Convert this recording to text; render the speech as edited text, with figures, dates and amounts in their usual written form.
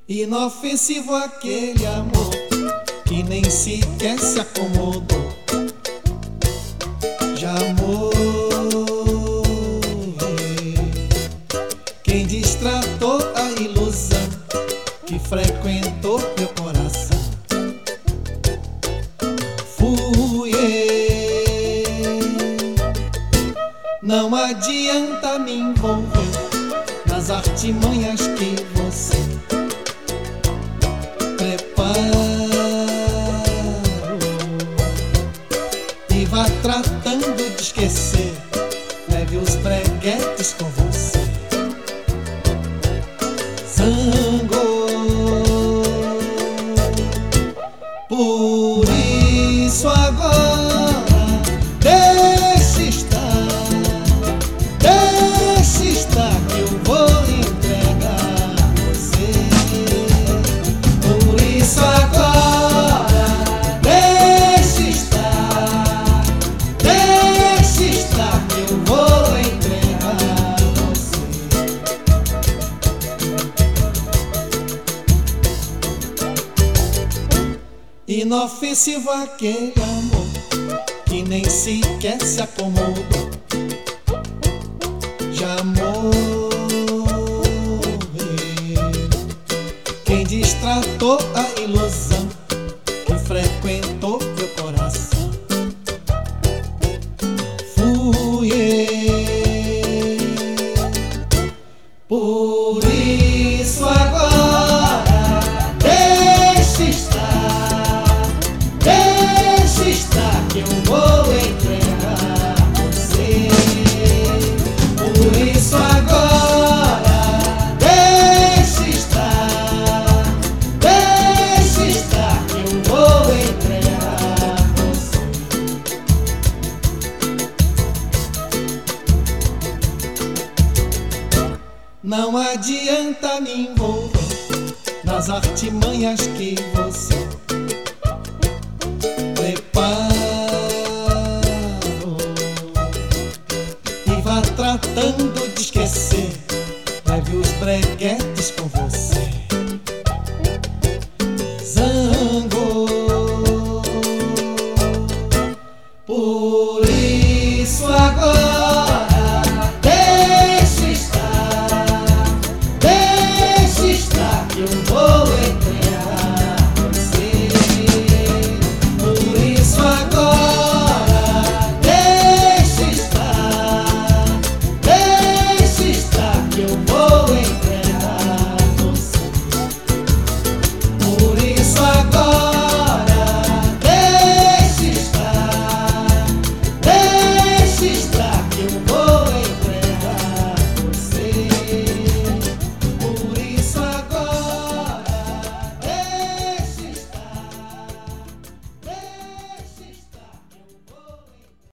Inofensivo aquele amor que nem sequer se acomodou. Já morreu quem distratou a ilusão que frequentou meu coração. Fui eu. Não adianta me envolver nas artimanhas que você e vá tratando de esquecer. Leve os breguetes com você. Zangou. Por isso agora deixe estar que eu vou entregar você. Por isso agora deixe estar que eu vou entregar você. Inofensivo aquele amor que nem sequer se acomodou. Já morreu quem distratou a ilusão que frequentou meu coração. Fui eu. Por isso agora deixe estar que eu vou entregar você. Por isso agora deixe estar que eu vou entregar você. Não adianta me envolver nas artimanhas que você preparou e vá tratando de esquecer. Leve os breguetes com você. Zangou. Por isso agora deixe estar que eu vou